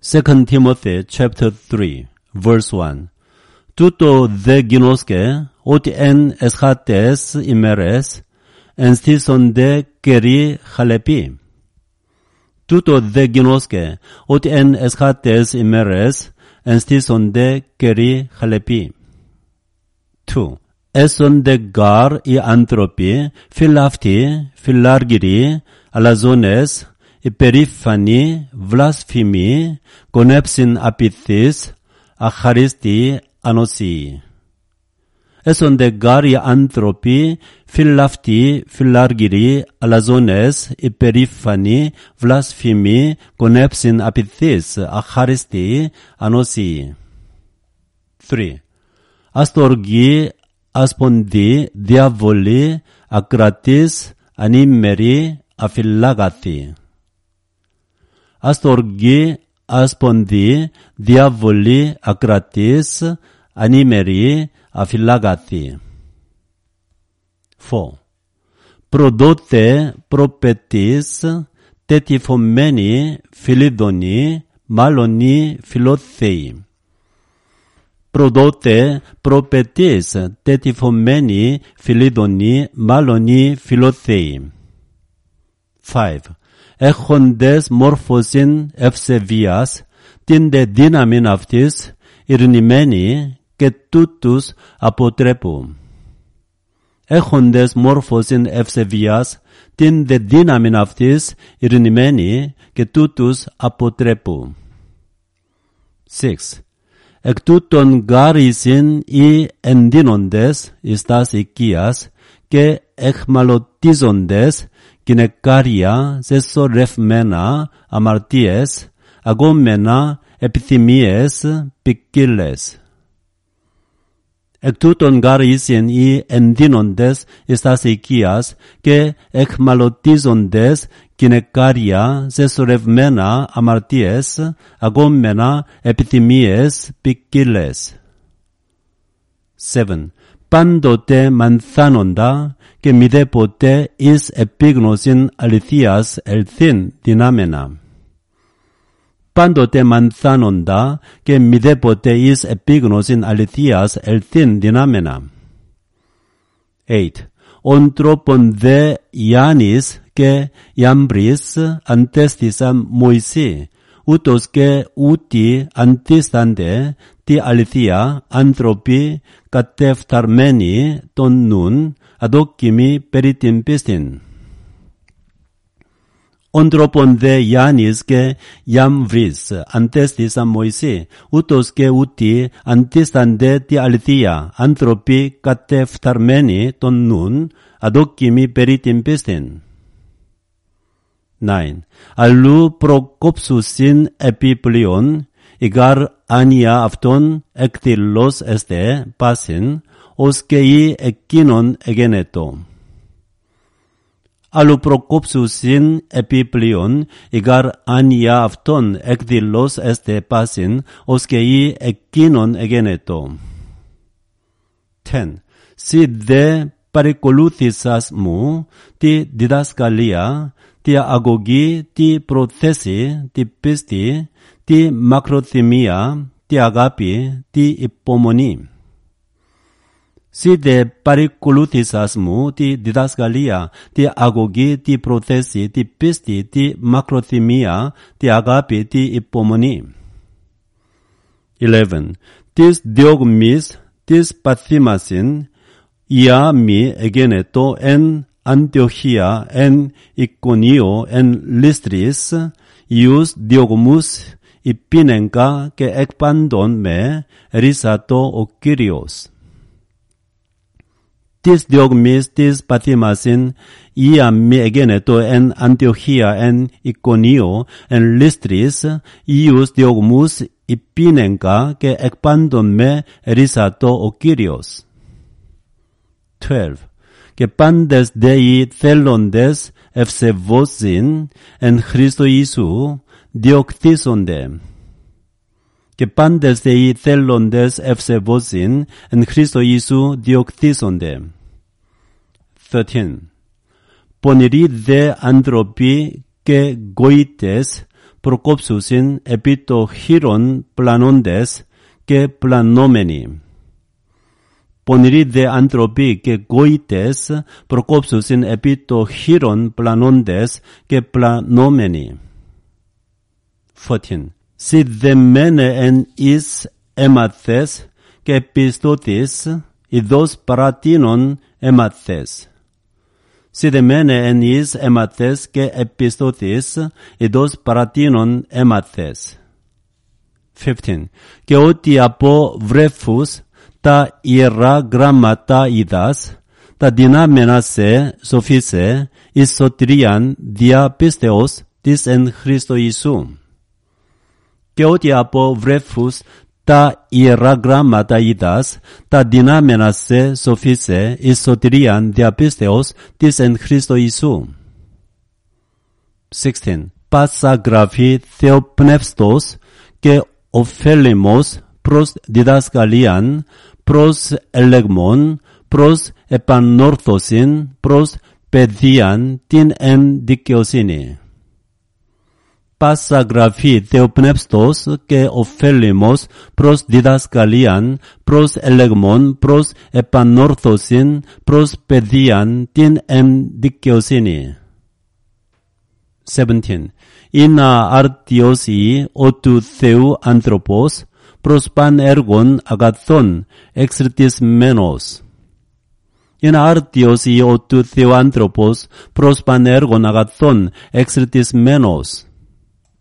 2 Timothy chapter 3 verse 1. Tuto de ginoske oti en eschates imeres en stison de keri chalepi. Tuto de ginoske oti en eschates imeres en stison de keri chalepi. 2. Eson de gar I anthropi, philafti, philargiri, alazones, υπερήφανοι, βλάσφημοι, κονέψιν απειθείς, αχαριστοί, ανοσοί. Έσονται γάρ οι άνθρωποι, φιλαυτοί, φιλάργυροι, αλαζόνες, υπερήφανοι, βλάσφημοι, κονέψιν απειθείς, αχαριστοί, ανοσοί. 3. Αστοργοί, ασπονδοί, διάβολοι, ακρατείς, ανήμεροι, αφιλάγαθοι. Αστοργοί, ασπονδοί, διάβολοι, ακρατείς, ανήμεροι, αφιλάγαθοι. 4. Προδότε, προπετείς, τετυφωμένοι, φιλίδωνοι, μάλλονοι, φιλόθεοι. Προδότε, προπετείς, τετυφωμένοι, φιλίδωνοι, μάλλονοι, φιλόθεοι. 5. Έχοντες μόρφωσιν ευσεβίας, την δε δύναμην αυτής, ειρνημένοι και τούτους αποτρέπουν. Έχοντες μόρφωσιν ευσεβίας, την δε δύναμην αυτής, ειρνημένοι και τούτους αποτρέπουν. 6. Εκ τούτων γάρισιν οι ενδύνοντες εις τας οικίας και εχμαλωτίζοντες γυναικάρια, σεσσορευμένα, αμαρτίες, αγόμενα, επιθυμίες, ποικίλες. Εκ τούτων γάρισιν οι ενδύνοντες εις τας οικίας και εχμαλωτίζοντες γυναικάρια, σεσσορευμένα, αμαρτίες, αγόμενα, επιθυμίες, ποικίλες. 7. Πάντοτε μανθάνοντα και μηδέποτε εις επίγνωσιν αληθείας ελθύν δυνάμενα. Πάντοτε μανθάνοντα και μηδέποτε εις επίγνωσιν αληθείας ελθύν δυνάμενα. 8. Ον τρόπον δε Ιάννης και Ιάμπρης αντέστησαν Μωυσή, ούτως και ούτι αντίστανται τη αληθεία άνθρωποι κατεφθαρμένοι των νουν, αδόκιμοι περί την πίστην. Ον τρόπον δε Ιάννης και Ιάμβρης αντέστησαν Μωυσή, ούτως και ούτι αντίστανται τη αληθεία άνθρωποι κατεφθαρμένοι των νουν, αδόκιμοι περί την πίστην. 9. Αλλού προκόψουσιν επιπλέον, ηγάρ άνοια αυτόν εκδηλώς εστε πάσιν, ως και ή εκείνον εγένετο. Αλλού προκόψουσιν επιπλέον, ηγάρ άνοια αυτόν εκδηλώς εστε πάσιν, ως και ή εκείνον εγένετο. 10. Σι δε παρακολούθησας μου τη διδασκαλία, τη αγωγή, τη προθέση, τη πίστη, τη μακροθυμία, τη αγάπη, τη υπομονή. Σι δε παρακολούθησας μου τη διδασκαλία, τη αγωγή, τη προθέση, τη πίστη, τη μακροθυμία, τη αγάπη, τη υπομονή. 11. Της διώγμης, της παθήμασιν, ια μη εγένετο εν Αντιοχία, εν Εικονίο, εν Λίστρης, ιούς διωγμούς υπήνεγκα και εκπαντών με ρίσατο ο Κύριος. Της διωγμής της παθήμασιν, ια μη εγένετο εν Αντιοχία, εν Εικονίο, εν Λίστρης, ιούς διωγμούς υπήνεγκα και εκπαντών με ρίσατο ο Κύριος. 12. Και πάντες δε οι θέλοντες ευσεβώσιν εν Χριστώ Ιησού διοκτήσονται. Και πάντες δε οι θέλοντες ευσεβώσιν εν Χριστώ Ιησού διοκτήσονται. 13. Πονηροί δε άνθρωποι και γοήτες προκόψουσιν επί το χείρον πλανώντες και πλανόμενοι. Πονηροί δε άνθρωποι και γοήτες προκόψουσιν επί το χείρον πλανώντες και πλανόμενοι. 14. Σι δε μένε εν εις έμαθες και επιστότης ειδός παρατείνων έμαθες. Σι δε μένε εν εις έμαθες και επιστότης ειδός παρατείνων έμαθες. 15. Και ότι από βρέφους τα ιερά γράμματα είδας, τα δυνάμενα σε σοφίσε εις σωτηρίαν δια πίστεως της εν Χριστώ Ιησού. Και ότι από βρέφους τα ιερά γράμματα είδας, τα δυνάμενα σε σοφίσε εις σωτηρίαν δια πίστεως της εν Χριστώ Ιησού. 16. Πάσα γραφή θεοπνεύστος και ωφέλιμος προς διδασκαλίαν, προς ελεγμόν, προς επανόρθωσιν, προς παιδείαν την εν δικαιοσύνη. Πάσα γραφή θεοπνεύστος και ωφέλιμος προς διδασκαλίαν, προς ελεγμόν, προς επανόρθωσιν, προς παιδείαν την εν δικαιοσύνη. 17. Ινα άρτιος ο του Θεού άνθρωπος, προς παν έργων αγαθών εξαρτησμένος. Είναι άρτιος ο του Θεού άνθρωπος, προς παν έργων αγαθών εξαρτησμένος.